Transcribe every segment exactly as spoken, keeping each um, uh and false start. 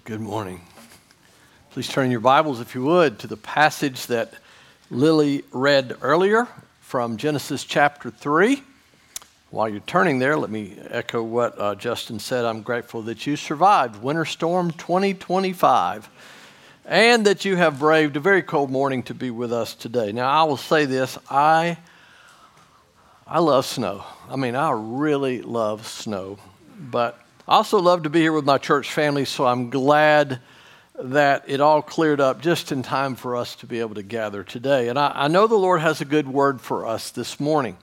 Well, good morning. Please turn your Bibles, if you would, to the passage that Lily read earlier from Genesis chapter three. While you're turning there, let me echo what uh, Justin said. I'm grateful that you survived Winter Storm twenty twenty-five and that you have braved a very cold morning to be with us today. Now, I will say this. I, I love snow. I mean, I really love snow, but I also love to be here with my church family, so I'm glad that it all cleared up just in time for us to be able to gather today. And I, I know the Lord has a good word for us this morning.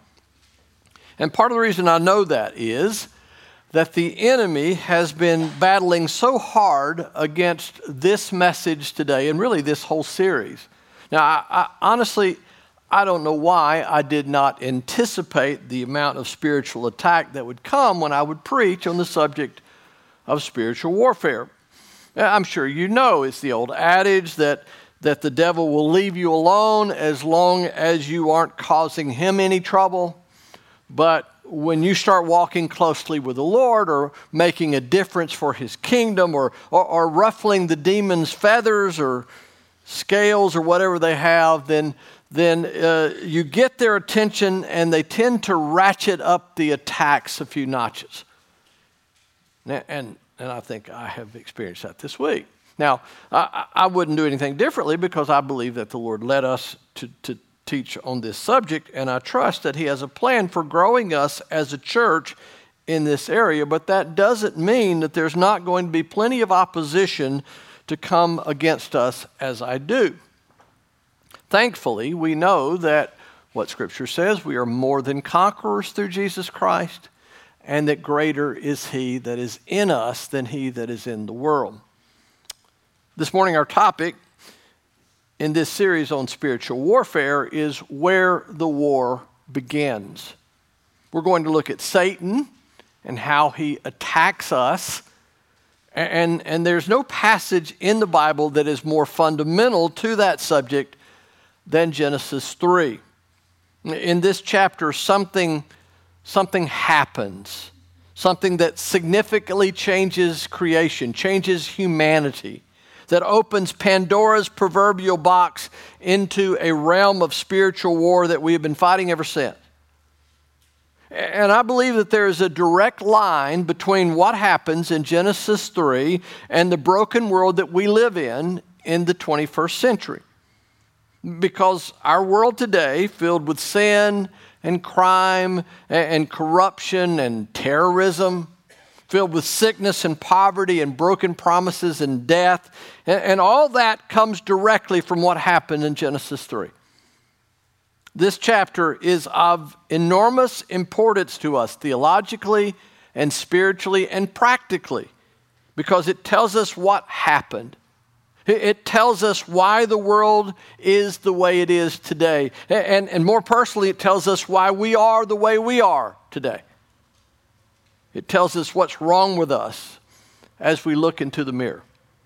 And part of the reason I know that is that the enemy has been battling so hard against this message today, and really this whole series. Now, I, I, honestly, I don't know why I did not anticipate the amount of spiritual attack that would come when I would preach on the subject of spiritual warfare. I'm sure you know it's the old adage that, that the devil will leave you alone as long as you aren't causing him any trouble. But when you start walking closely with the Lord or making a difference for his kingdom or, or, or ruffling the demon's feathers or scales or whatever they have, then then uh, you get their attention and they tend to ratchet up the attacks a few notches. And, and, and I think I have experienced that this week. Now, I, I wouldn't do anything differently because I believe that the Lord led us to, to teach on this subject, and I trust that he has a plan for growing us as a church in this area, but that doesn't mean that there's not going to be plenty of opposition to come against us as I do. Thankfully, we know that what Scripture says, we are more than conquerors through Jesus Christ, and that greater is he that is in us than he that is in the world. This morning, our topic in this series on spiritual warfare is where the war begins. We're going to look at Satan and how he attacks us. And, and there's no passage in the Bible that is more fundamental to that subject than Genesis three. In this chapter, something, something happens, something that significantly changes creation, changes humanity, that opens Pandora's proverbial box into a realm of spiritual war that we have been fighting ever since. And I believe that there is a direct line between what happens in Genesis three and the broken world that we live in in the twenty-first century. Because our world today, filled with sin and crime and corruption and terrorism, filled with sickness and poverty and broken promises and death, and all that comes directly from what happened in Genesis three. This chapter is of enormous importance to us theologically and spiritually and practically because it tells us what happened. It tells us why the world is the way it is today. And, and more personally, it tells us why we are the way we are today. It tells us what's wrong with us as we look into the mirror.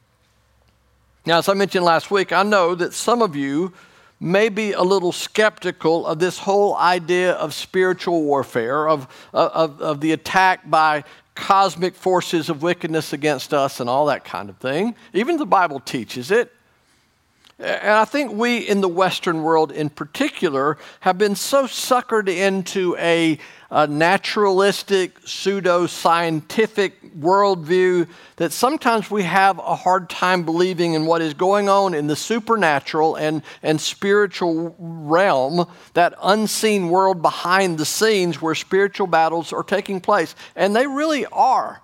Now, as I mentioned last week, I know that some of you may be a little skeptical of this whole idea of spiritual warfare, of, of, of the attack by cosmic forces of wickedness against us and all that kind of thing. Even the Bible teaches it. And I think we in the Western world in particular have been so suckered into a, a naturalistic, pseudo-scientific worldview that sometimes we have a hard time believing in what is going on in the supernatural and, and spiritual realm, that unseen world behind the scenes where spiritual battles are taking place. And they really are.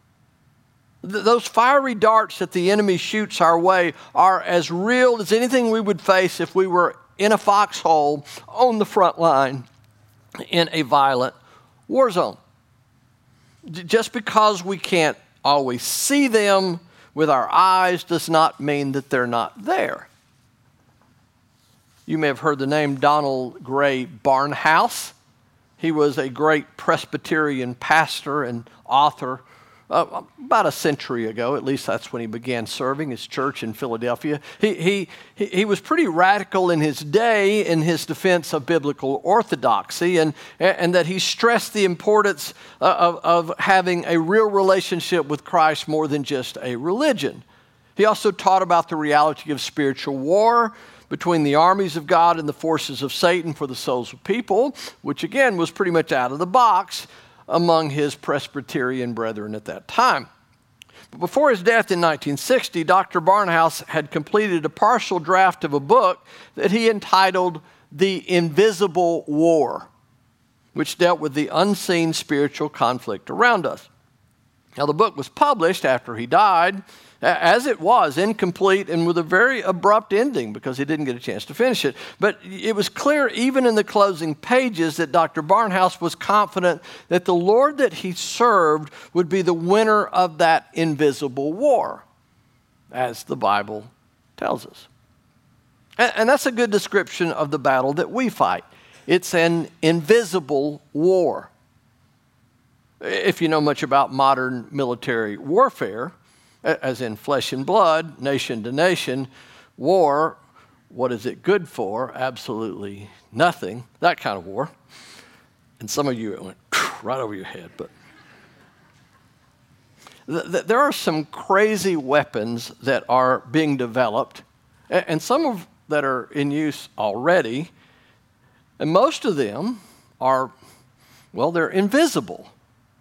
Those fiery darts that the enemy shoots our way are as real as anything we would face if we were in a foxhole on the front line in a violent war zone. Just because we can't always see them with our eyes does not mean that they're not there. You may have heard the name Donald Gray Barnhouse. He was a great Presbyterian pastor and author Uh, about a century ago. At least that's when he began serving his church in Philadelphia. He, he, he was pretty radical in his day in his defense of biblical orthodoxy, and, and that he stressed the importance of, of having a real relationship with Christ more than just a religion. He also taught about the reality of spiritual war between the armies of God and the forces of Satan for the souls of people, which again was pretty much out of the box among his Presbyterian brethren at that time. But before his death in nineteen sixty, Doctor Barnhouse had completed a partial draft of a book that he entitled The Invisible War, which dealt with the unseen spiritual conflict around us. Now, the book was published after he died, as it was, incomplete and with a very abrupt ending because he didn't get a chance to finish it. But it was clear even in the closing pages that Doctor Barnhouse was confident that the Lord that he served would be the winner of that invisible war, as the Bible tells us. And, and that's a good description of the battle that we fight. It's an invisible war. If you know much about modern military warfare, as in flesh and blood, nation to nation, war, what is it good for? Absolutely nothing. That kind of war. And some of you, it went right over your head. But th- th- there are some crazy weapons that are being developed, and, and some of that are in use already. And most of them are, well, they're invisible.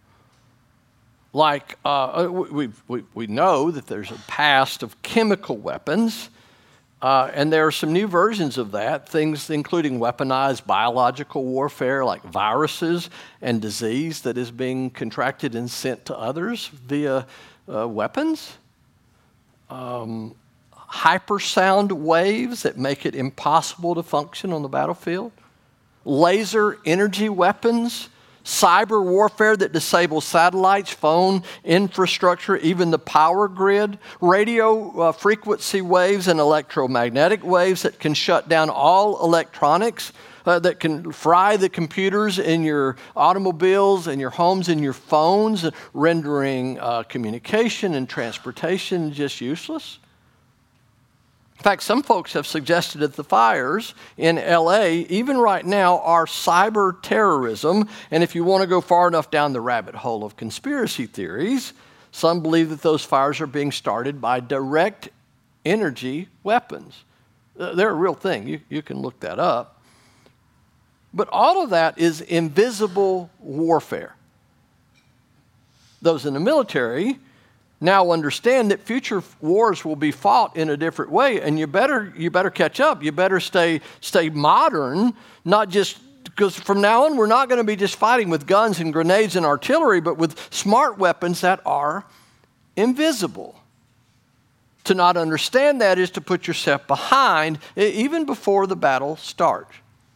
Like, uh, we, we, we know that there's a past of chemical weapons, uh, and there are some new versions of that, things including weaponized biological warfare like viruses and disease that is being contracted and sent to others via uh, weapons. Um, hypersound waves that make it impossible to function on the battlefield. Laser energy weapons. Cyber warfare that disables satellites, phone infrastructure, even the power grid, radio uh, frequency waves and electromagnetic waves that can shut down all electronics, uh, that can fry the computers in your automobiles and your homes and your phones, rendering uh, communication and transportation just useless. In fact, some folks have suggested that the fires in L A, even right now, are cyber terrorism. And if you want to go far enough down the rabbit hole of conspiracy theories, some believe that those fires are being started by direct energy weapons. They're a real thing. You, you can look that up. But all of that is invisible warfare. Those in the military now understand that future wars will be fought in a different way, and you better you better catch up. You better stay stay modern, not just because from now on we're not going to be just fighting with guns and grenades and artillery, but with smart weapons that are invisible. To not understand that is to put yourself behind even before the battle starts.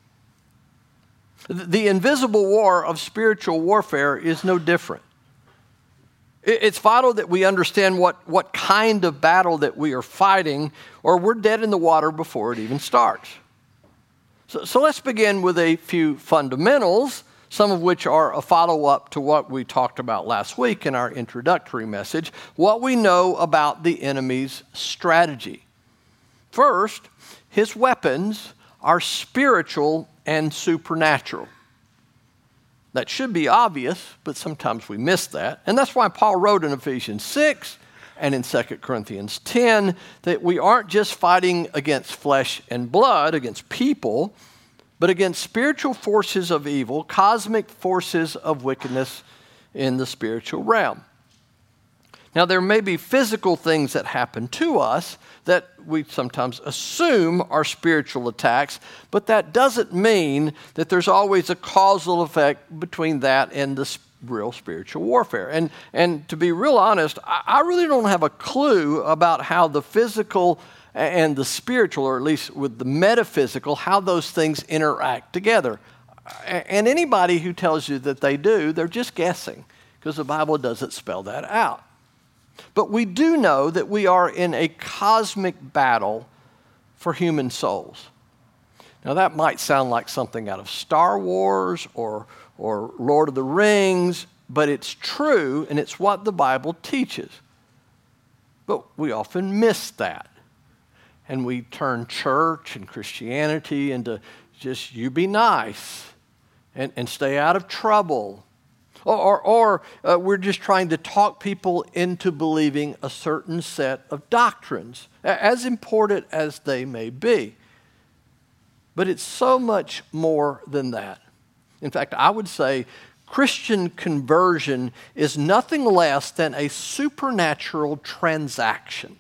The invisible war of spiritual warfare is no different. It's vital that we understand what, what kind of battle that we are fighting, or we're dead in the water before it even starts. So, so let's begin with a few fundamentals, some of which are a follow-up to what we talked about last week in our introductory message, what we know about the enemy's strategy. First, his weapons are spiritual and supernatural. That should be obvious, but sometimes we miss that. And that's why Paul wrote in Ephesians six and in Second Corinthians ten that we aren't just fighting against flesh and blood, against people, but against spiritual forces of evil, cosmic forces of wickedness in the spiritual realm. Now, there may be physical things that happen to us that we sometimes assume are spiritual attacks, but that doesn't mean that there's always a causal effect between that and the real spiritual warfare. And, and to be real honest, I, I really don't have a clue about how the physical and the spiritual, or at least with the metaphysical, how those things interact together. And anybody who tells you that they do, they're just guessing, because the Bible doesn't spell that out. But we do know that we are in a cosmic battle for human souls. Now, that might sound like something out of Star Wars or, or Lord of the Rings, but it's true, and it's what the Bible teaches. But we often miss that. And we turn church and Christianity into just you be nice and, and stay out of trouble. Or, or, or uh, we're just trying to talk people into believing a certain set of doctrines, as important as they may be. But it's so much more than that. In fact, I would say Christian conversion is nothing less than a supernatural transaction.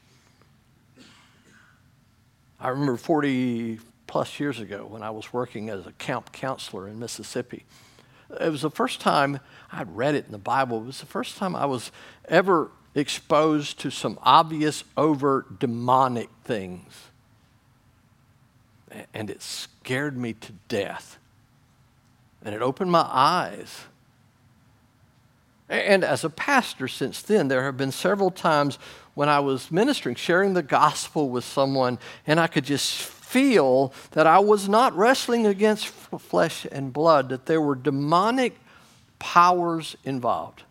I remember forty plus years ago when I was working as a camp counselor in Mississippi. It was the first time I'd read it in the Bible. It was the first time I was ever exposed to some obvious, overt, demonic things. And it scared me to death. And it opened my eyes. And as a pastor since then, there have been several times when I was ministering, sharing the gospel with someone, and I could just feel that I was not wrestling against flesh and blood, that there were demonic powers involved.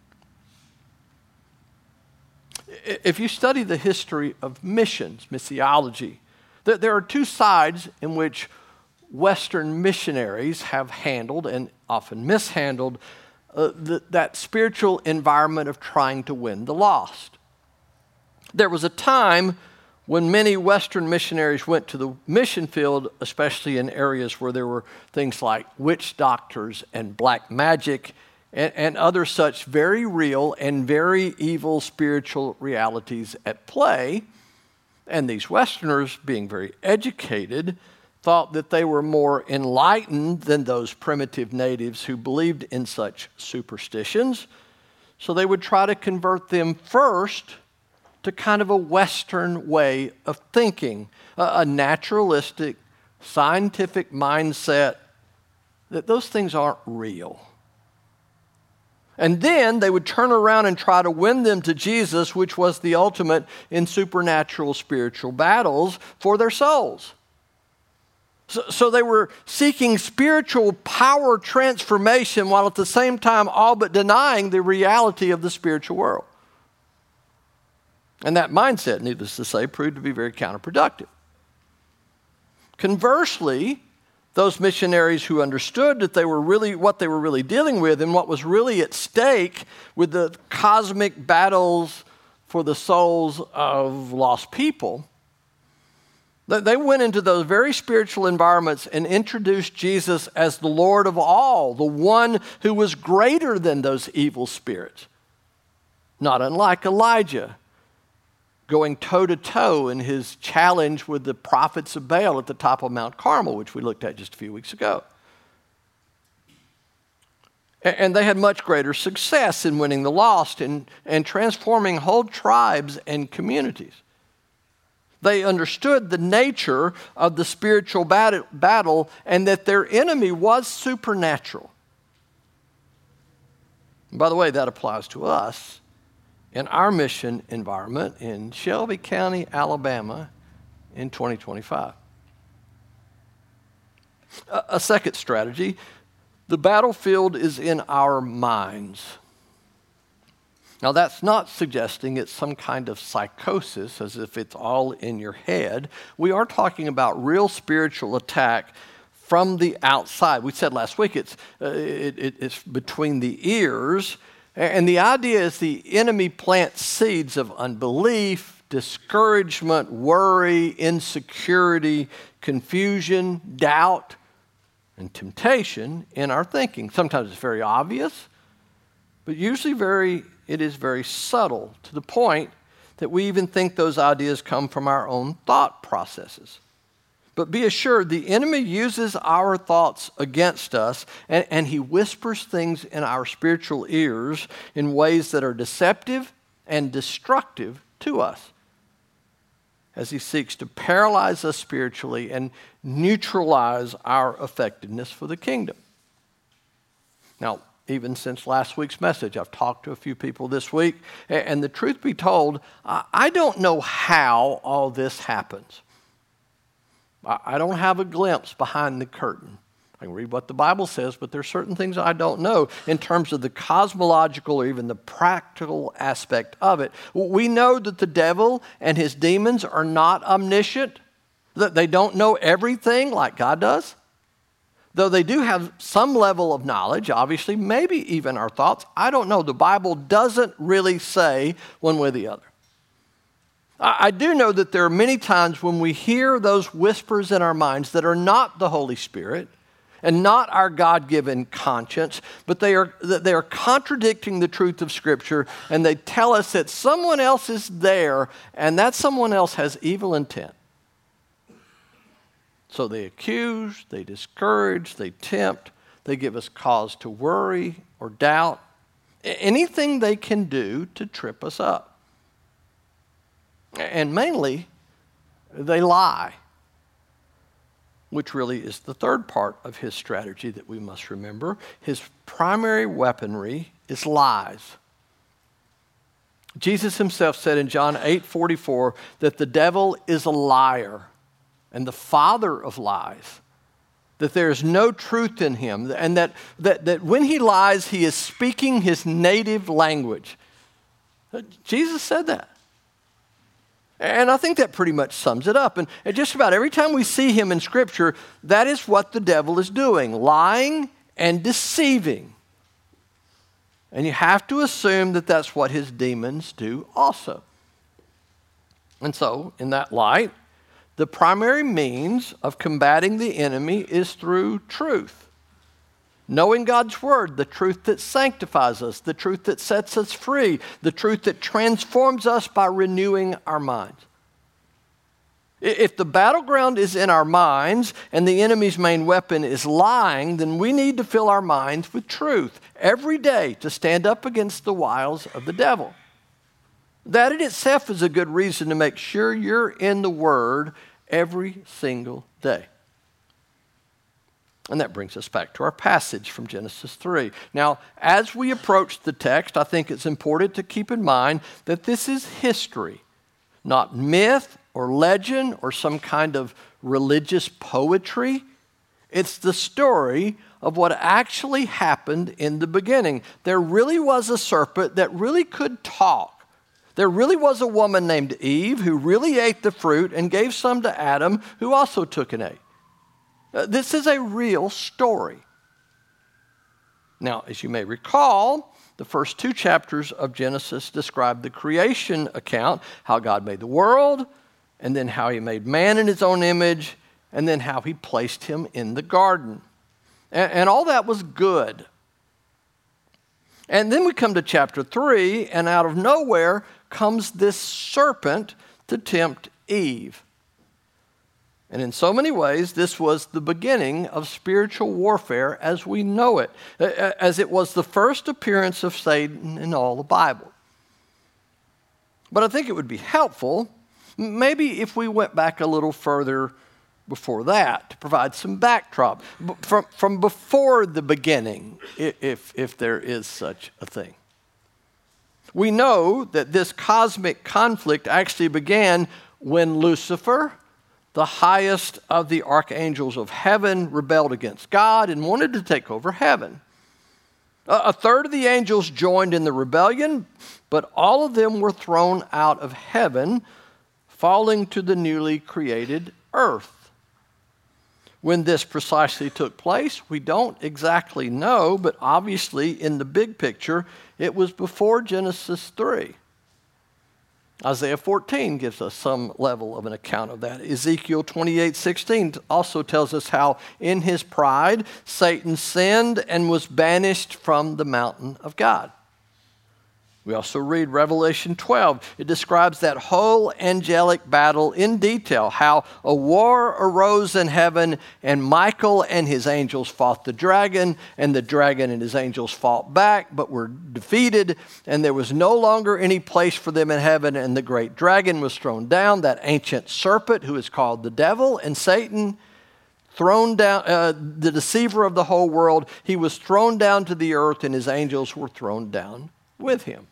If you study the history of missions, missiology, there are two sides in which Western missionaries have handled and often mishandled uh, the, that spiritual environment of trying to win the lost. There was a time when many Western missionaries went to the mission field, especially in areas where there were things like witch doctors and black magic and, and other such very real and very evil spiritual realities at play. And these Westerners, being very educated, thought that they were more enlightened than those primitive natives who believed in such superstitions. So they would try to convert them first to kind of a Western way of thinking, a, a naturalistic, scientific mindset that those things aren't real. And then they would turn around and try to win them to Jesus, which was the ultimate in supernatural spiritual battles for their souls. So, so they were seeking spiritual power transformation while at the same time all but denying the reality of the spiritual world. And that mindset, needless to say, proved to be very counterproductive. Conversely, those missionaries who understood that they were really what they were really dealing with and what was really at stake with the cosmic battles for the souls of lost people, they went into those very spiritual environments and introduced Jesus as the Lord of all, the one who was greater than those evil spirits. Not unlike Elijah, going toe-to-toe in his challenge with the prophets of Baal at the top of Mount Carmel, which we looked at just a few weeks ago. And they had much greater success in winning the lost and, and transforming whole tribes and communities. They understood the nature of the spiritual battle and that their enemy was supernatural. And by the way, that applies to us in our mission environment in Shelby County, Alabama in twenty twenty-five. A, a second strategy, the battlefield is in our minds. Now, that's not suggesting it's some kind of psychosis, as if it's all in your head. We are talking about real spiritual attack from the outside. We said last week it's, uh, it, it, it's between the ears. And the idea is the enemy plants seeds of unbelief, discouragement, worry, insecurity, confusion, doubt, and temptation in our thinking. Sometimes it's very obvious, but usually very it is very subtle, to the point that we even think those ideas come from our own thought processes. But be assured, the enemy uses our thoughts against us, and, and he whispers things in our spiritual ears in ways that are deceptive and destructive to us, as he seeks to paralyze us spiritually and neutralize our effectiveness for the kingdom. Now, even since last week's message, I've talked to a few people this week, and the truth be told, I don't know how all this happens. I don't have a glimpse behind the curtain. I can read what the Bible says, but there's certain things I don't know in terms of the cosmological or even the practical aspect of it. We know that the devil and his demons are not omniscient, that they don't know everything like God does. Though they do have some level of knowledge, obviously, maybe even our thoughts, I don't know. The Bible doesn't really say one way or the other. I do know that there are many times when we hear those whispers in our minds that are not the Holy Spirit and not our God-given conscience, but they are, they are contradicting the truth of Scripture, and they tell us that someone else is there, and that someone else has evil intent. So they accuse, they discourage, they tempt, they give us cause to worry or doubt, anything they can do to trip us up. And mainly, they lie, which really is the third part of his strategy that we must remember. His primary weaponry is lies. Jesus himself said in John eight forty-four that the devil is a liar and the father of lies, that there is no truth in him, and that, that, that when he lies, he is speaking his native language. Jesus said that. And I think that pretty much sums it up. And just about every time we see him in Scripture, that is what the devil is doing, lying and deceiving. And you have to assume that that's what his demons do also. And so, in that light, the primary means of combating the enemy is through truth. Knowing God's Word, the truth that sanctifies us, the truth that sets us free, the truth that transforms us by renewing our minds. If the battleground is in our minds and the enemy's main weapon is lying, then we need to fill our minds with truth every day to stand up against the wiles of the devil. That in itself is a good reason to make sure you're in the Word every single day. And that brings us back to our passage from Genesis three. Now, as we approach the text, I think it's important to keep in mind that this is history, not myth or legend or some kind of religious poetry. It's the story of what actually happened in the beginning. There really was a serpent that really could talk. There really was a woman named Eve who really ate the fruit and gave some to Adam, who also took and ate. Uh, this is a real story. Now, as you may recall, the first two chapters of Genesis describe the creation account, how God made the world, and then how he made man in his own image, and then how he placed him in the garden. And, and all that was good. And then we come to chapter three, and out of nowhere comes this serpent to tempt Eve. And in so many ways, this was the beginning of spiritual warfare as we know it, as it was the first appearance of Satan in all the Bible. But I think it would be helpful, maybe if we went back a little further before that, to provide some backdrop from, from before the beginning, if, if there is such a thing. We know that this cosmic conflict actually began when Lucifer, the highest of the archangels of heaven, rebelled against God and wanted to take over heaven. A third of the angels joined in the rebellion, but all of them were thrown out of heaven, falling to the newly created earth. When this precisely took place, we don't exactly know, but obviously in the big picture, it was before Genesis three. Isaiah fourteen gives us some level of an account of that. Ezekiel twenty-eight sixteen also tells us how in his pride, Satan sinned and was banished from the mountain of God. We also read Revelation twelve. It describes that whole angelic battle in detail, how a war arose in heaven, and Michael and his angels fought the dragon, and the dragon and his angels fought back, but were defeated, and there was no longer any place for them in heaven, and the great dragon was thrown down, that ancient serpent who is called the devil and Satan, thrown down, uh, the deceiver of the whole world. He was thrown down to the earth, and his angels were thrown down with him.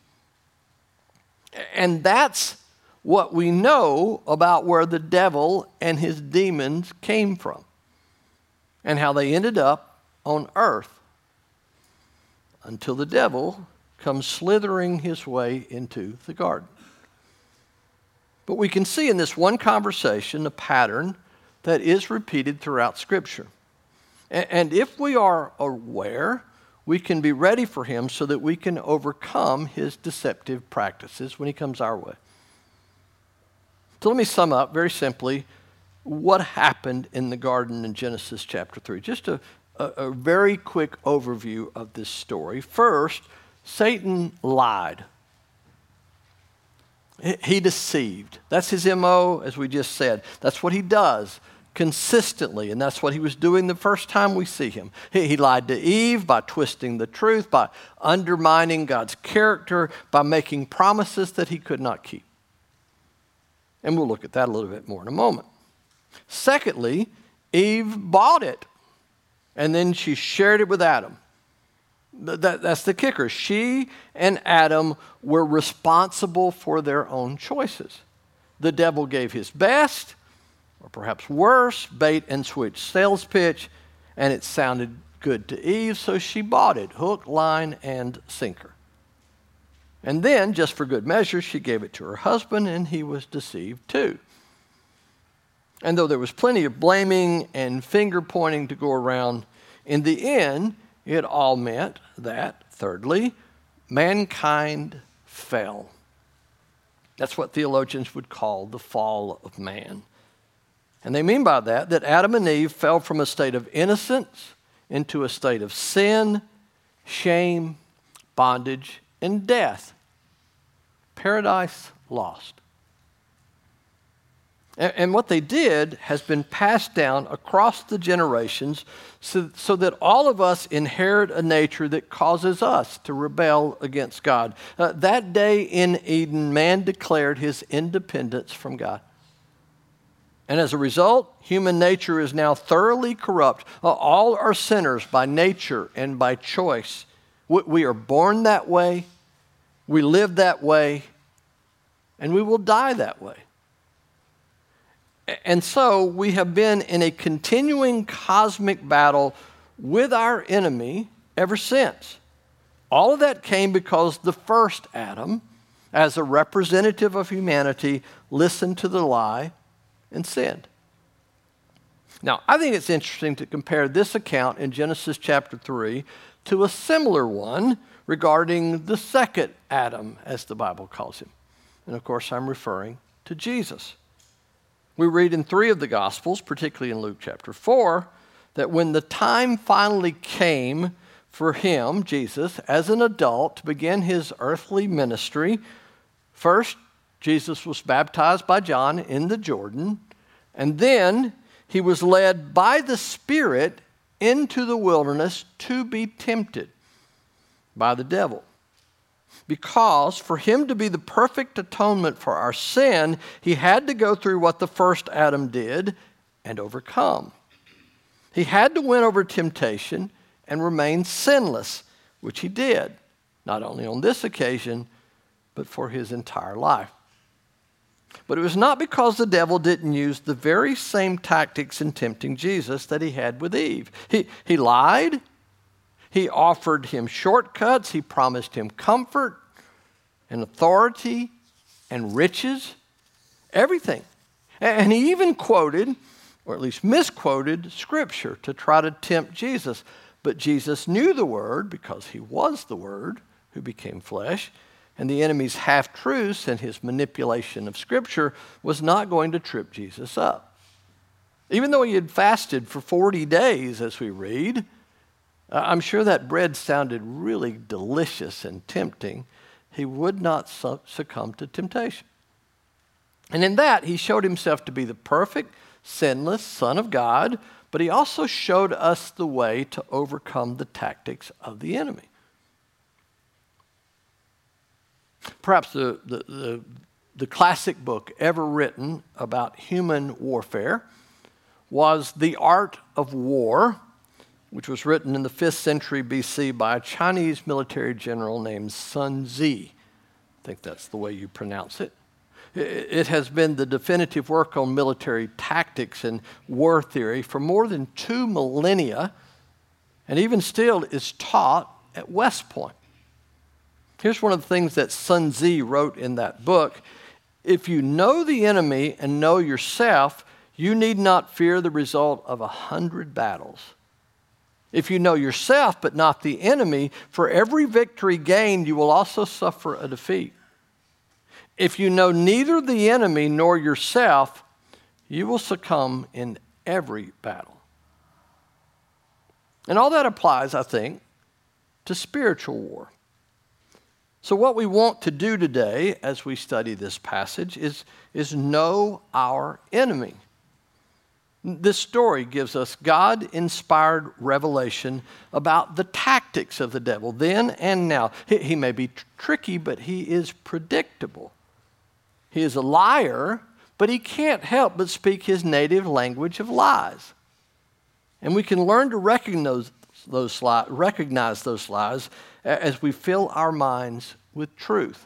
And that's what we know about where the devil and his demons came from and how they ended up on earth until the devil comes slithering his way into the garden. But we can see in this one conversation a pattern that is repeated throughout Scripture. And if we are aware, we can be ready for him so that we can overcome his deceptive practices when he comes our way. So let me sum up very simply what happened in the garden in Genesis chapter three. Just a, a, a very quick overview of this story. First, Satan lied. He deceived. That's his M O, as we just said. That's what he does consistently, and that's what he was doing the first time we see him. He, he lied to Eve by twisting the truth, by undermining God's character, by making promises that he could not keep. And we'll look at that a little bit more in a moment. Secondly, Eve bought it, and then she shared it with Adam. That, that's the kicker. She and Adam were responsible for their own choices. The devil gave his best, or perhaps worse, bait and switch sales pitch, and it sounded good to Eve, so she bought it, hook, line, and sinker. And then, just for good measure, she gave it to her husband, and he was deceived too. And though there was plenty of blaming and finger pointing to go around, in the end, it all meant that, thirdly, mankind fell. That's what theologians would call the fall of man. And they mean by that that Adam and Eve fell from a state of innocence into a state of sin, shame, bondage, and death. Paradise lost. And, and what they did has been passed down across the generations so, so that all of us inherit a nature that causes us to rebel against God. Uh, that day in Eden, man declared his independence from God. And as a result, human nature is now thoroughly corrupt. Uh, all are sinners by nature and by choice. We, we are born that way, we live that way, and we will die that way. And so we have been in a continuing cosmic battle with our enemy ever since. All of that came because the first Adam, as a representative of humanity, listened to the lie and sinned. Now, I think it's interesting to compare this account in Genesis chapter three to a similar one regarding the second Adam, as the Bible calls him. And of course, I'm referring to Jesus. We read in three of the Gospels, particularly in Luke chapter four, that when the time finally came for him, Jesus, as an adult, to begin his earthly ministry, first, Jesus was baptized by John in the Jordan, and then he was led by the Spirit into the wilderness to be tempted by the devil. Because for him to be the perfect atonement for our sin, he had to go through what the first Adam did and overcome. He had to win over temptation and remain sinless, which he did, not only on this occasion, but for his entire life. But it was not because the devil didn't use the very same tactics in tempting Jesus that he had with Eve. He, he lied. He offered him shortcuts. He promised him comfort and authority and riches, everything. And he even quoted, or at least misquoted, Scripture to try to tempt Jesus. But Jesus knew the Word because he was the Word who became flesh. And the enemy's half-truths and his manipulation of Scripture was not going to trip Jesus up. Even though he had fasted for forty days, as we read, I'm sure that bread sounded really delicious and tempting. He would not succumb to temptation. And in that, he showed himself to be the perfect, sinless Son of God, but he also showed us the way to overcome the tactics of the enemy. Perhaps the, the, the, the classic book ever written about human warfare was The Art of War, which was written in the fifth century B C by a Chinese military general named Sun Tzu. I think that's the way you pronounce it. It has been the definitive work on military tactics and war theory for more than two millennia, and even still is taught at West Point. Here's one of the things that Sun Tzu wrote in that book. If you know the enemy and know yourself, you need not fear the result of a hundred battles. If you know yourself but not the enemy, for every victory gained, you will also suffer a defeat. If you know neither the enemy nor yourself, you will succumb in every battle. And all that applies, I think, to spiritual war. So what we want to do today as we study this passage is, is know our enemy. This story gives us God-inspired revelation about the tactics of the devil then and now. He, he may be tr- tricky, but he is predictable. He is a liar, but he can't help but speak his native language of lies. And we can learn to recognize those lies, recognize those lies as we fill our minds with truth.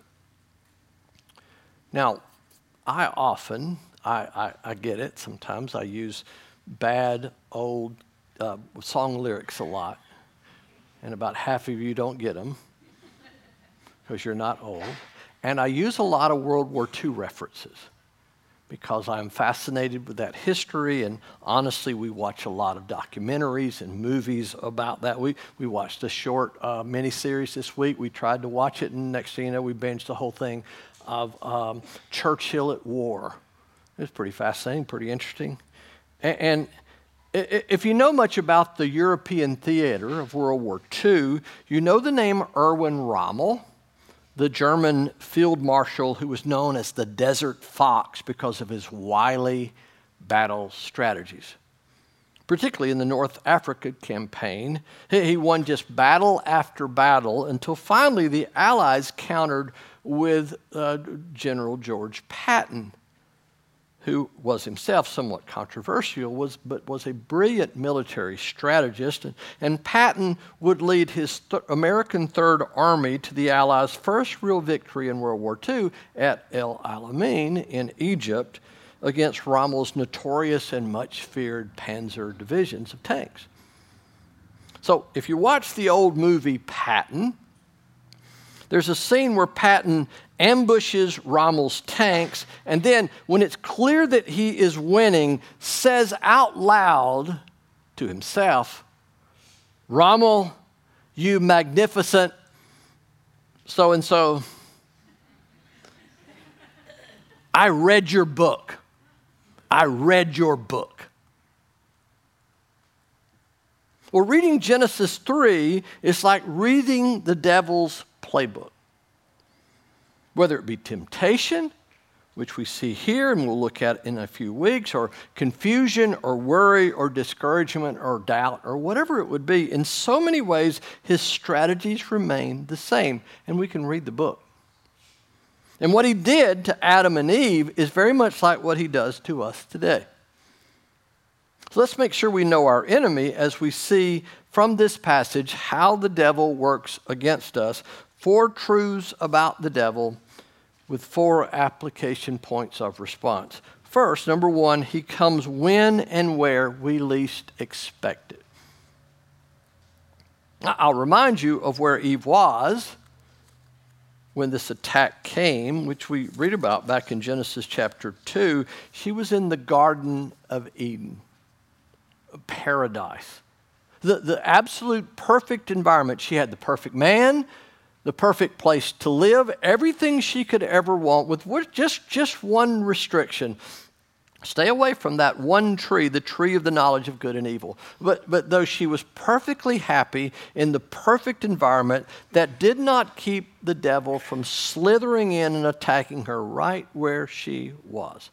Now, I often... I, I, I get it. Sometimes I use bad, old uh, song lyrics a lot. And about half of you don't get them because you're not old. And I use a lot of World War Two references because I'm fascinated with that history. And honestly, we watch a lot of documentaries and movies about that. We, we watched a short uh, miniseries this week. We tried to watch it, and next thing you know, we binged the whole thing of um, Churchill at War. It was pretty fascinating, pretty interesting. And, and if you know much about the European theater of World War Two, you know the name Erwin Rommel, the German field marshal who was known as the Desert Fox because of his wily battle strategies. Particularly in the North Africa campaign, he won just battle after battle until finally the Allies countered with uh, General George Patton, who was himself somewhat controversial, was, but was a brilliant military strategist. And, and Patton would lead his th- American Third Army to the Allies' first real victory in World War Two at El Alamein in Egypt against Rommel's notorious and much feared Panzer divisions of tanks. So if you watch the old movie Patton, there's a scene where Patton ambushes Rommel's tanks, and then when it's clear that he is winning, says out loud to himself, "Rommel, you magnificent so-and-so, I read your book. I read your book." Well, reading Genesis three is like reading the devil's playbook. Whether it be temptation, which we see here and we'll look at in a few weeks, or confusion or worry or discouragement or doubt or whatever it would be, in so many ways his strategies remain the same, and we can read the book. And what he did to Adam and Eve is very much like what he does to us today. So let's make sure we know our enemy as we see from this passage how the devil works against us. Four truths about the devil with four application points of response. First, number one, he comes when and where we least expect it. I'll remind you of where Eve was when this attack came, which we read about back in Genesis chapter two. She was in the Garden of Eden, paradise. The, the absolute perfect environment. She had the perfect man, the perfect place to live, everything she could ever want with just, just one restriction. Stay away from that one tree, the tree of the knowledge of good and evil. But, but though she was perfectly happy in the perfect environment, that did not keep the devil from slithering in and attacking her right where she was.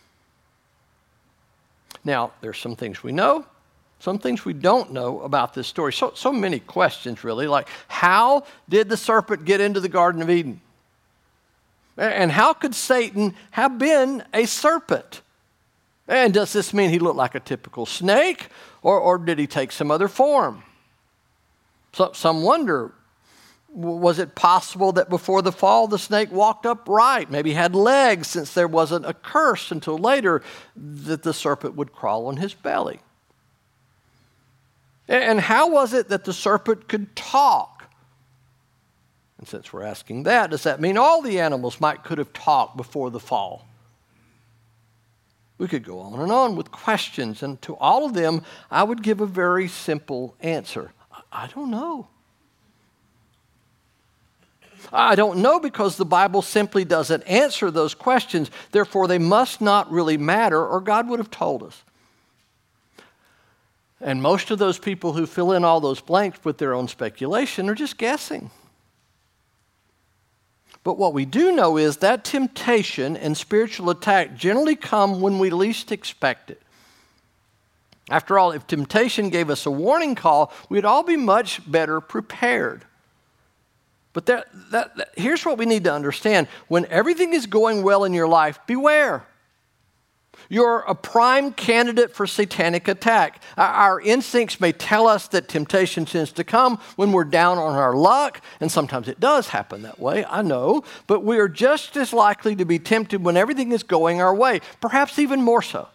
Now, there's some things we know, some things we don't know about this story. So, so many questions, really, like how did the serpent get into the Garden of Eden? And how could Satan have been a serpent? And does this mean he looked like a typical snake, or, or did he take some other form? So, some wonder, was it possible that before the fall the snake walked upright, maybe had legs, since there wasn't a curse until later that the serpent would crawl on his belly? And how was it that the serpent could talk? And since we're asking that, does that mean all the animals might could have talked before the fall? We could go on and on with questions, and to all of them, I would give a very simple answer. I don't know. I don't know because the Bible simply doesn't answer those questions. Therefore, they must not really matter, or God would have told us. And most of those people who fill in all those blanks with their own speculation are just guessing. But what we do know is that temptation and spiritual attack generally come when we least expect it. After all, if temptation gave us a warning call, we'd all be much better prepared. But that, that, that, here's what we need to understand. When everything is going well in your life, beware. You're a prime candidate for satanic attack. Our instincts may tell us that temptation tends to come when we're down on our luck, and sometimes it does happen that way, I know, but we are just as likely to be tempted when everything is going our way, perhaps even more so.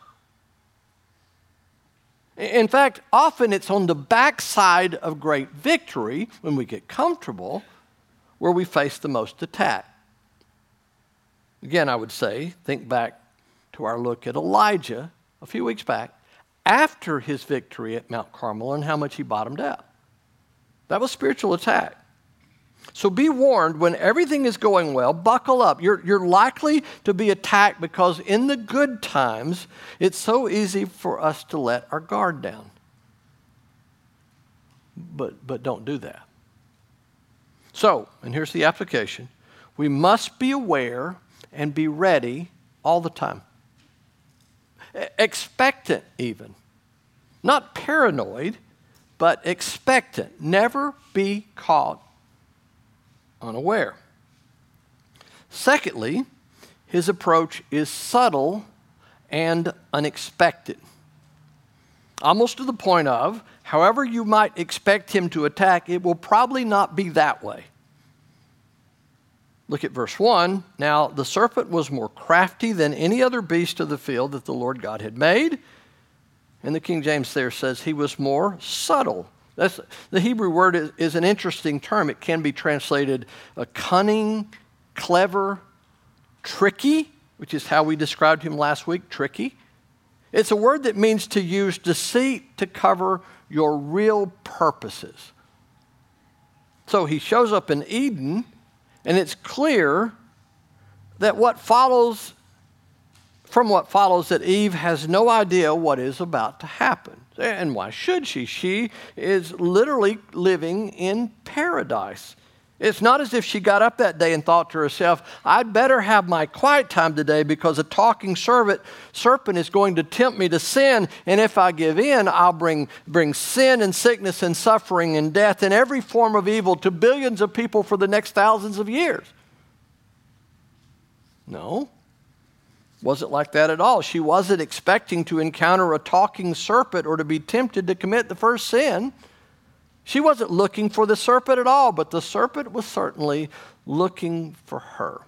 In fact, often it's on the backside of great victory, when we get comfortable, where we face the most attack. Again, I would say, think back to our look at Elijah a few weeks back, after his victory at Mount Carmel and how much he bottomed out. That was spiritual attack. So be warned, when everything is going well, buckle up. You're, you're likely to be attacked because in the good times, it's so easy for us to let our guard down. But, but don't do that. So, and here's the application, we must be aware and be ready all the time. Expectant even. Not paranoid, but expectant. Never be caught unaware. Secondly, his approach is subtle and unexpected. Almost to the point of, however you might expect him to attack, it will probably not be that way. Look at verse one. Now, the serpent was more crafty than any other beast of the field that the Lord God had made. And the King James there says he was more subtle. That's, the Hebrew word is, is an interesting term. It can be translated a cunning, clever, tricky, which is how we described him last week, tricky. It's a word that means to use deceit to cover your real purposes. So he shows up in Eden, and it's clear that what follows, from what follows, that Eve has no idea what is about to happen. And why should she? She is literally living in paradise. It's not as if she got up that day and thought to herself, I'd better have my quiet time today because a talking serpent, serpent is going to tempt me to sin, and if I give in, I'll bring, bring sin and sickness and suffering and death and every form of evil to billions of people for the next thousands of years. No, wasn't like that at all. She wasn't expecting to encounter a talking serpent or to be tempted to commit the first sin. She wasn't looking for the serpent at all, but the serpent was certainly looking for her.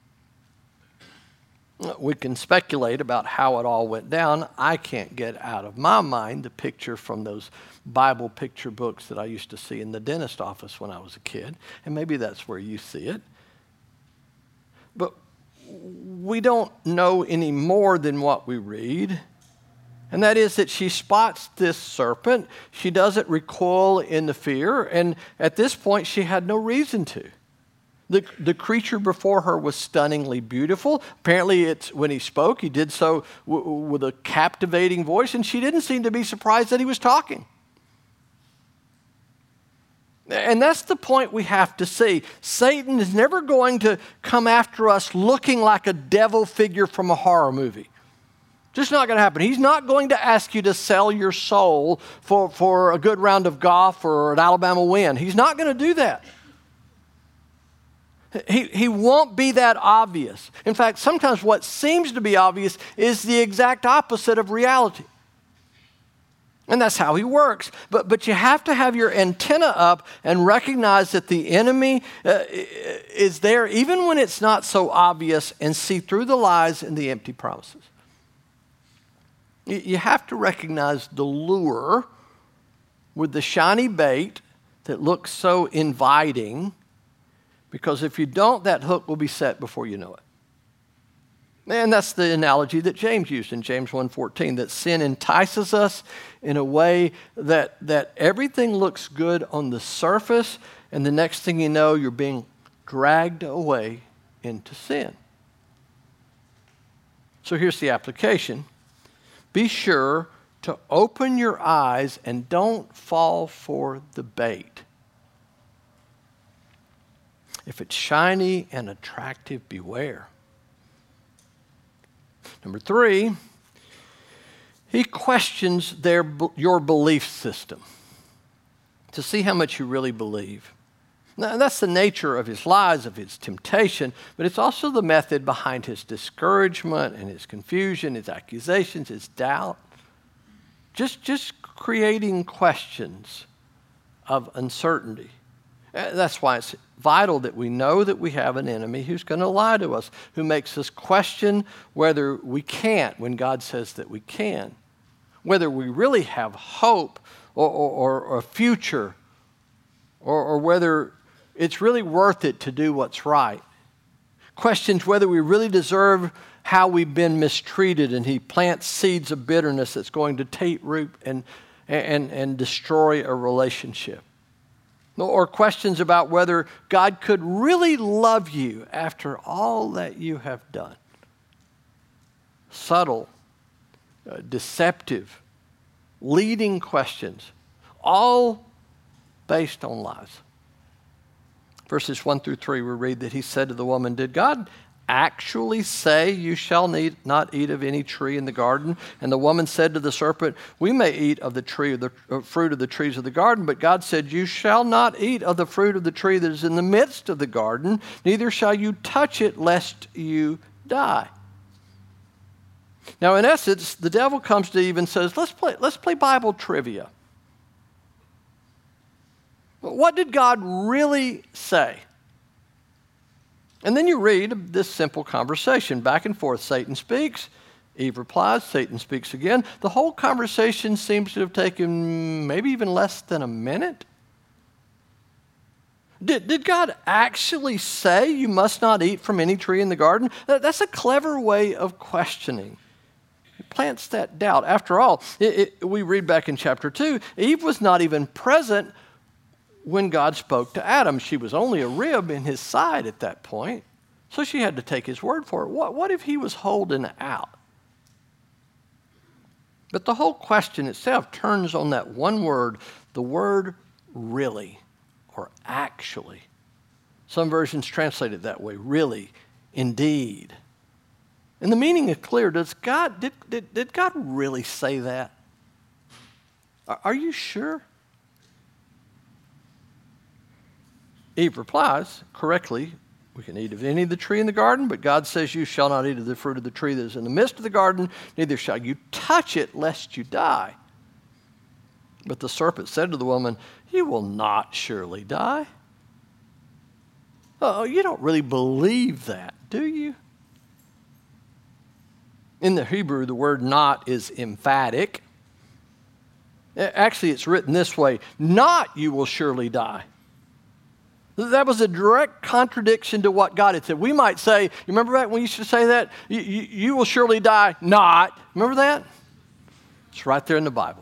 We can speculate about how it all went down. I can't get out of my mind the picture from those Bible picture books that I used to see in the dentist office when I was a kid, and maybe that's where you see it. But we don't know any more than what we read. And that is that she spots this serpent. She doesn't recoil in the fear. And at this point, she had no reason to. The, the creature before her was stunningly beautiful. Apparently, it's, when he spoke, he did so w- with a captivating voice. And she didn't seem to be surprised that he was talking. And that's the point we have to see. Satan is never going to come after us looking like a devil figure from a horror movie. Just not going to happen. He's not going to ask you to sell your soul for, for a good round of golf or an Alabama win. He's not going to do that. He, he won't be that obvious. In fact, sometimes what seems to be obvious is the exact opposite of reality. And that's how he works. But, but you have to have your antenna up and recognize that the enemy uh, is there even when it's not so obvious, and see through the lies and the empty promises. You have to recognize the lure with the shiny bait that looks so inviting, because if you don't, that hook will be set before you know it. And that's the analogy that James used in James one fourteen, that sin entices us in a way that, that everything looks good on the surface, and the next thing you know, you're being dragged away into sin. So here's the application. Be sure to open your eyes and don't fall for the bait. If it's shiny and attractive, beware. Number three, he questions their, your belief system to see how much you really believe. Now, that's the nature of his lies, of his temptation, but it's also the method behind his discouragement and his confusion, his accusations, his doubt. Just, just creating questions of uncertainty. That's why it's vital that we know that we have an enemy who's going to lie to us, who makes us question whether we can't when God says that we can, whether we really have hope or, or, or a future, or, or whether it's really worth it to do what's right. Questions whether we really deserve how we've been mistreated, and he plants seeds of bitterness that's going to take root and, and, and destroy a relationship. Or questions about whether God could really love you after all that you have done. Subtle, uh, deceptive, leading questions, all based on lies. Verses one through three, we read that he said to the woman, "Did God actually say, 'You shall need, not eat of any tree in the garden'? And the woman said to the serpent, 'We may eat of the tree of the uh, fruit of the trees of the garden, but God said, you shall not eat of the fruit of the tree that is in the midst of the garden, neither shall you touch it, lest you die.'" Now, in essence, the devil comes to Eve and says, let's play, let's play Bible trivia. What did God really say? And then you read this simple conversation. Back and forth, Satan speaks, Eve replies, Satan speaks again. The whole conversation seems to have taken maybe even less than a minute. Did, did God actually say you must not eat from any tree in the garden? That, that's a clever way of questioning. It plants that doubt. After all, it, it, we read back in chapter two, Eve was not even present when God spoke to Adam. She was only a rib in his side at that point, so she had to take his word for it. What, what if he was holding out? But the whole question itself turns on that one word, the word really, or actually. Some versions translate it that way, really, indeed. And the meaning is clear. Does God, did, did, did God really say that? Are, are you sure? Eve replies correctly, we can eat of any of the tree in the garden, but God says you shall not eat of the fruit of the tree that is in the midst of the garden, neither shall you touch it, lest you die. But the serpent said to the woman, you will not surely die. Oh, you don't really believe that, do you? In the Hebrew, the word not is emphatic. Actually, it's written this way, not you will surely die. That was a direct contradiction to what God had said. We might say, you remember back when we used to say that? You, you, you will surely die not. Remember that? It's right there in the Bible.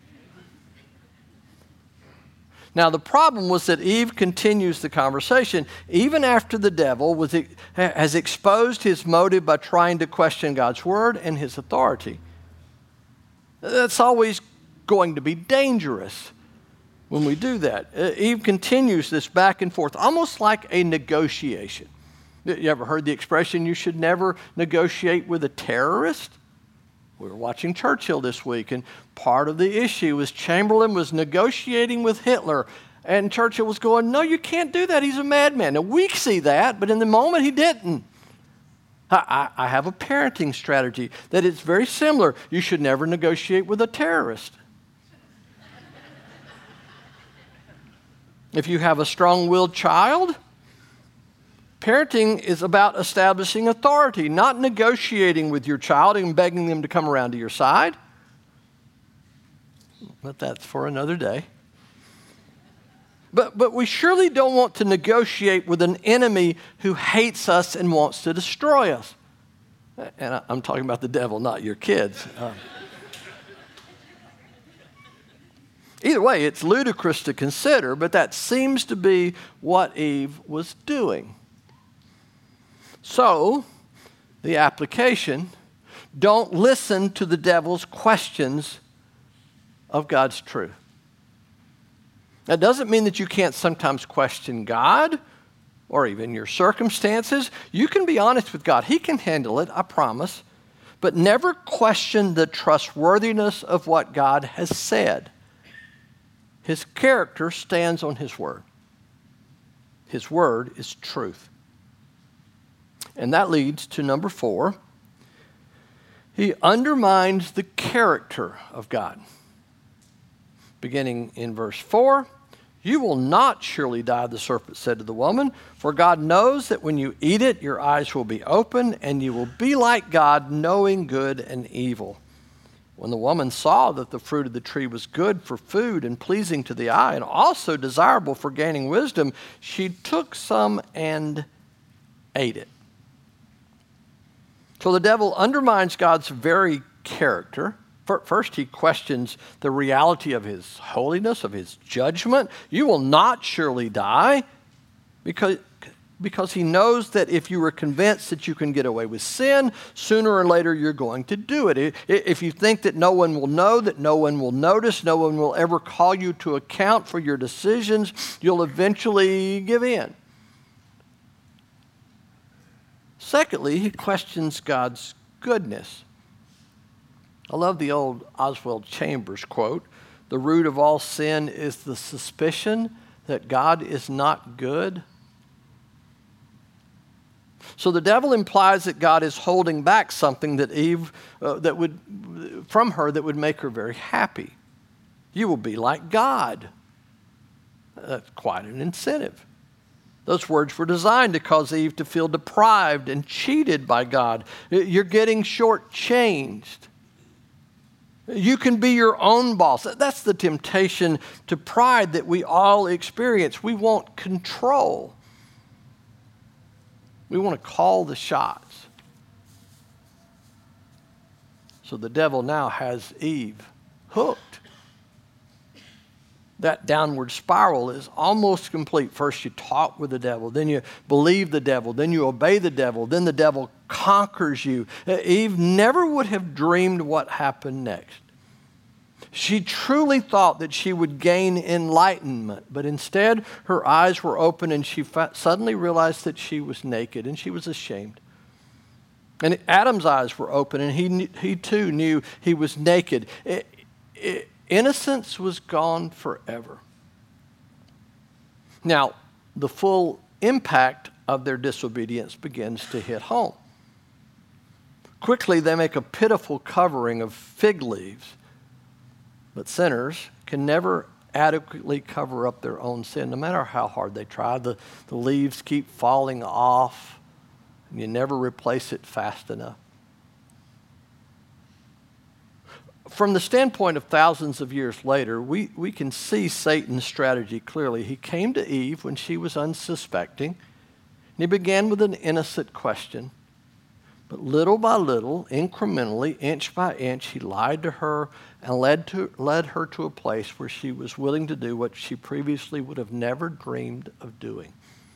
Now, the problem was that Eve continues the conversation even after the devil was, has exposed his motive by trying to question God's word and his authority. That's always going to be dangerous when we do that. Eve continues this back and forth, almost like a negotiation. You ever heard the expression, you should never negotiate with a terrorist? We were watching Churchill this week, and part of the issue was Chamberlain was negotiating with Hitler, and Churchill was going, no, you can't do that. He's a madman. Now, we see that, but in the moment, he didn't. I, I, I have a parenting strategy that is very similar. You should never negotiate with a terrorist. If you have a strong-willed child, parenting is about establishing authority, not negotiating with your child and begging them to come around to your side. But that's for another day. But, but we surely don't want to negotiate with an enemy who hates us and wants to destroy us. And I'm talking about the devil, not your kids. Uh, either way, it's ludicrous to consider, but that seems to be what Eve was doing. So, the application, don't listen to the devil's questions of God's truth. That doesn't mean that you can't sometimes question God or even your circumstances. You can be honest with God. He can handle it, I promise. But never question the trustworthiness of what God has said. His character stands on His word. His word is truth. And that leads to number four. He undermines the character of God. Beginning in verse four, you will not surely die, the serpent said to the woman, for God knows that when you eat it, your eyes will be open, and you will be like God, knowing good and evil. When the woman saw that the fruit of the tree was good for food and pleasing to the eye, and also desirable for gaining wisdom, she took some and ate it. So the devil undermines God's very character. First, he questions the reality of His holiness, of His judgment. You will not surely die, because, because he knows that if you are convinced that you can get away with sin, sooner or later you're going to do it. If you think that no one will know, that no one will notice, no one will ever call you to account for your decisions, you'll eventually give in. Secondly, he questions God's goodness. I love the old Oswald Chambers quote, the root of all sin is the suspicion that God is not good. So the devil implies that God is holding back something that Eve, uh, that would, from her that would make her very happy. You will be like God. That's quite an incentive. Those words were designed to cause Eve to feel deprived and cheated by God. You're getting shortchanged. You can be your own boss. That's the temptation to pride that we all experience. We want control. We want to call the shots. So the devil now has Eve hooked. That downward spiral is almost complete. First you talk with the devil, then you believe the devil, then you obey the devil, then the devil conquers you. Eve never would have dreamed what happened next. She truly thought that she would gain enlightenment, but instead her eyes were open and she fa- suddenly realized that she was naked and she was ashamed. And Adam's eyes were open and he, he too knew he was naked. It, it, Innocence was gone forever. Now, the full impact of their disobedience begins to hit home. Quickly, they make a pitiful covering of fig leaves, but sinners can never adequately cover up their own sin, no matter how hard they try. The, the leaves keep falling off, and you never replace it fast enough. From the standpoint of thousands of years later, we, we can see Satan's strategy clearly. He came to Eve when she was unsuspecting, and he began with an innocent question. But little by little, incrementally, inch by inch, he lied to her and led, to, led her to a place where she was willing to do what she previously would have never dreamed of doing.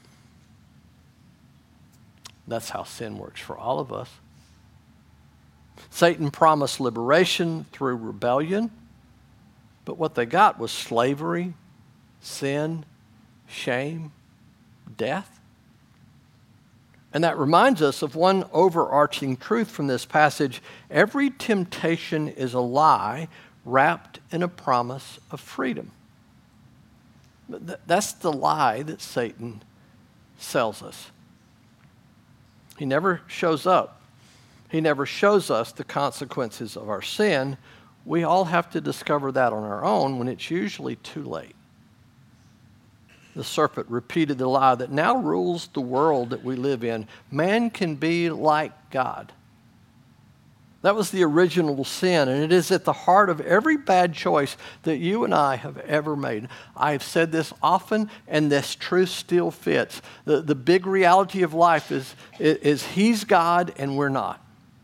That's how sin works for all of us. Satan promised liberation through rebellion, but what they got was slavery, sin, shame, death. And that reminds us of one overarching truth from this passage. Every temptation is a lie wrapped in a promise of freedom. That's the lie that Satan sells us. He never shows up. He never shows us the consequences of our sin. We all have to discover that on our own when it's usually too late. The serpent repeated the lie that now rules the world that we live in. Man can be like God. That was the original sin, and it is at the heart of every bad choice that you and I have ever made. I have said this often, and this truth still fits. The, the big reality of life is, is He's God and we're not.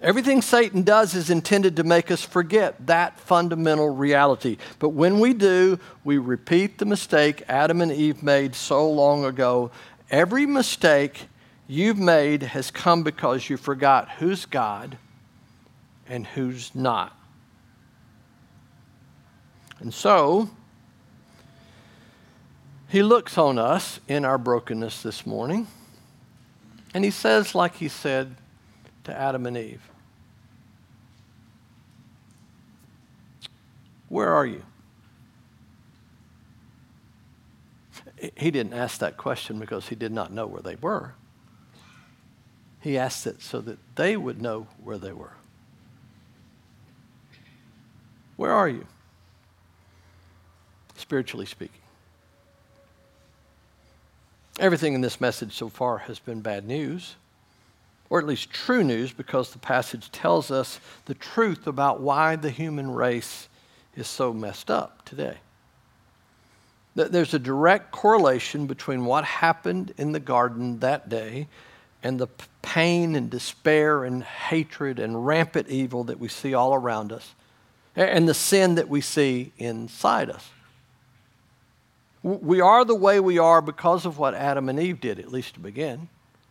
Everything Satan does is intended to make us forget that fundamental reality. But when we do, we repeat the mistake Adam and Eve made so long ago. Every mistake you've made has come because you forgot who's God and who's not. And so, he looks on us in our brokenness this morning, and he says, like he said to Adam and Eve, where are you? He didn't ask that question because he did not know where they were. He asked it so that they would know where they were. Where are you? Spiritually speaking. Everything in this message so far has been bad news, or at least true news, because the passage tells us the truth about why the human race is so messed up today. There's a direct correlation between what happened in the garden that day and the pain and despair and hatred and rampant evil that we see all around us, and the sin that we see inside us. We are the way we are because of what Adam and Eve did, at least to begin.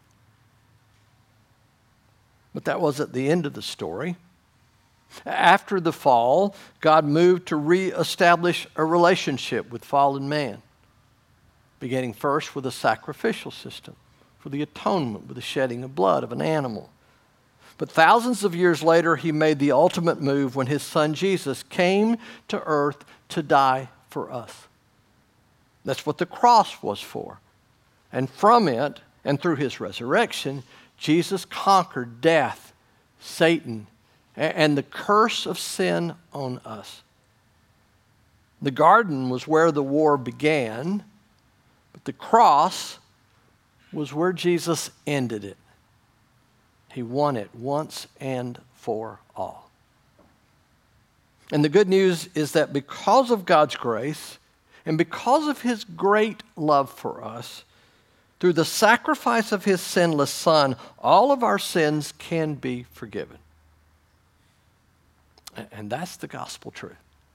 But that wasn't the end of the story. After the fall, God moved to reestablish a relationship with fallen man, beginning first with a sacrificial system for the atonement with the shedding of blood of an animal. But thousands of years later, he made the ultimate move when his son Jesus came to earth to die for us. That's what the cross was for. And from it, and through his resurrection, Jesus conquered death, Satan, and the curse of sin on us. The garden was where the war began, but the cross was where Jesus ended it. He won it once and for all. And the good news is that because of God's grace and because of his great love for us, through the sacrifice of his sinless Son, all of our sins can be forgiven. And that's the gospel truth.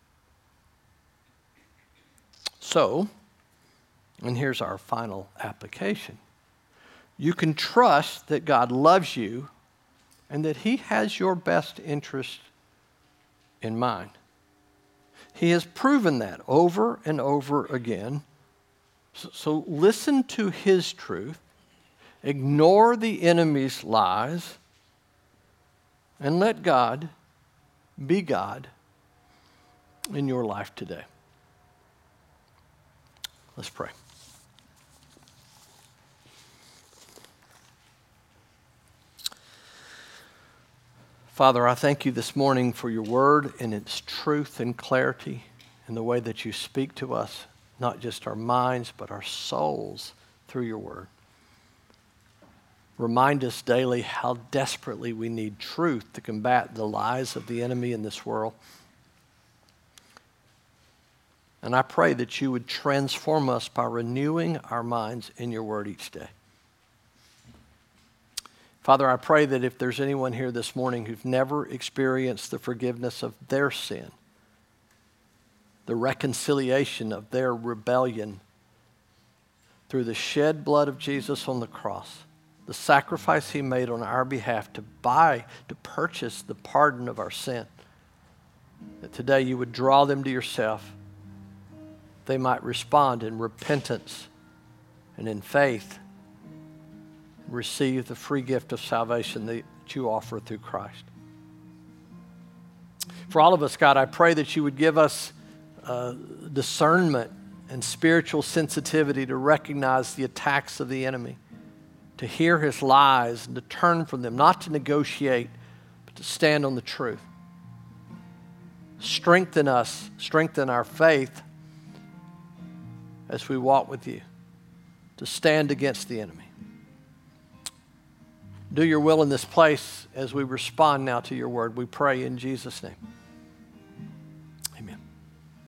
So, and here's our final application. You can trust that God loves you and that he has your best interest in mind. He has proven that over and over again. So, so listen to his truth, ignore the enemy's lies, and let God be God in your life today. Let's pray. Father, I thank you this morning for your word and its truth and clarity and the way that you speak to us, not just our minds, but our souls through your word. Remind us daily how desperately we need truth to combat the lies of the enemy in this world. And I pray that you would transform us by renewing our minds in your word each day. Father, I pray that if there's anyone here this morning who've never experienced the forgiveness of their sin, the reconciliation of their rebellion through the shed blood of Jesus on the cross, the sacrifice he made on our behalf to buy, to purchase the pardon of our sin, that today you would draw them to yourself. They might respond in repentance and in faith, receive the free gift of salvation that you offer through Christ. For all of us, God, I pray that you would give us uh, discernment and spiritual sensitivity to recognize the attacks of the enemy, to hear his lies and to turn from them, not to negotiate, but to stand on the truth. Strengthen us, strengthen our faith as we walk with you, to stand against the enemy. Do your will in this place as we respond now to your word. We pray in Jesus' name.